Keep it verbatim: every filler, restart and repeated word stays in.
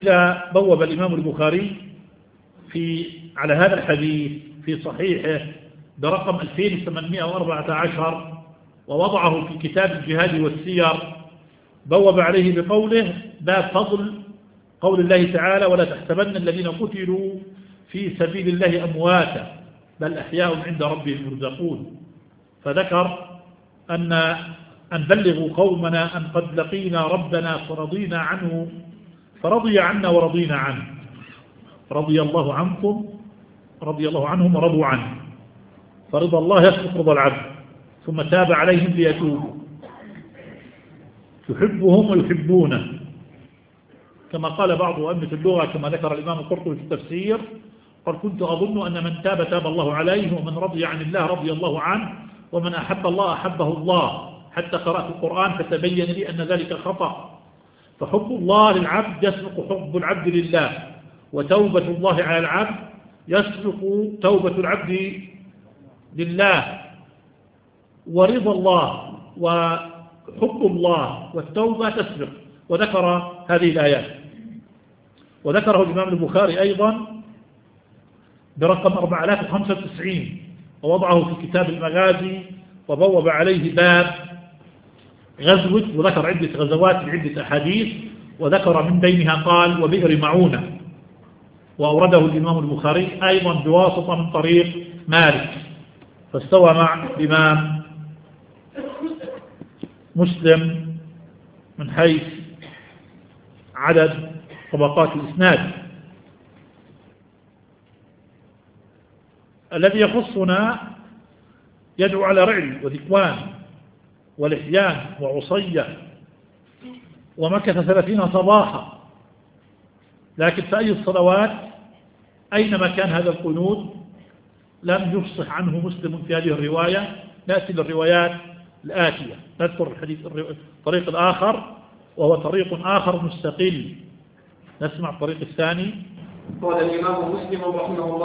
إذا بوب الإمام البخاري في على هذا الحديث في صحيحه برقم ألفين وثمانمائة وأربعة عشر ووضعه في كتاب الجهاد والسير، بوب عليه بقوله: باب فضل قول الله تعالى: ولا تحسبن الذين قتلوا في سبيل الله أمواتا بل أحياء عند ربهم يرزقون. فذكر أن أن بلغوا قومنا أن قد لقينا ربنا فرضينا عنه فرضي عنا ورضينا عنه، رضي الله عنكم رضي الله عنهم ورضوا عنه، فرضى الله يسبق رضا العبد، ثم تاب عليهم ليتوبوا، يحبهم ويحبونه، كما قال بعض أئمة اللغة كما ذكر الإمام القرطبي في التفسير: قال كنت أظن أن من تاب تاب الله عليه، ومن رضي عن الله رضي الله عنه، ومن أحب الله أحبه الله، حتى قرأت القرآن فتبين لي أن ذلك خطأ. فحب الله للعبد يسبق حب العبد لله، وتوبة الله على العبد يسبق توبة العبد لله، ورضا الله وحب الله والتوبة تسبق. وذكر هذه الآيات، وذكره الإمام البخاري أيضا برقم أربعة آلاف وخمسة وتسعين ووضعه في كتاب المغازي، وبوب عليه باب غزوة، وذكر عدة غزوات بعدة أحاديث، وذكر من بينها قال: وبئر معونة، وأورده الإمام البخاري أيضا بواسطة من طريق مالك، فاستوى مع الإمام مسلم من حيث عدد طبقات الإسناد. الذي يخصنا يدعو على رعل وذكوان ولحيان وعصية، ومكث ثلاثين صباحا، لكن في أي الصلوات أينما كان هذا القنوت لم يفصح عنه مسلم في هذه الرواية. نأتي للروايات الآتية، نذكر الحديث الطريق الآخر وهو طريق آخر مستقل. نسمع الطريق الثاني. قال الإمام مسلم رحمه الله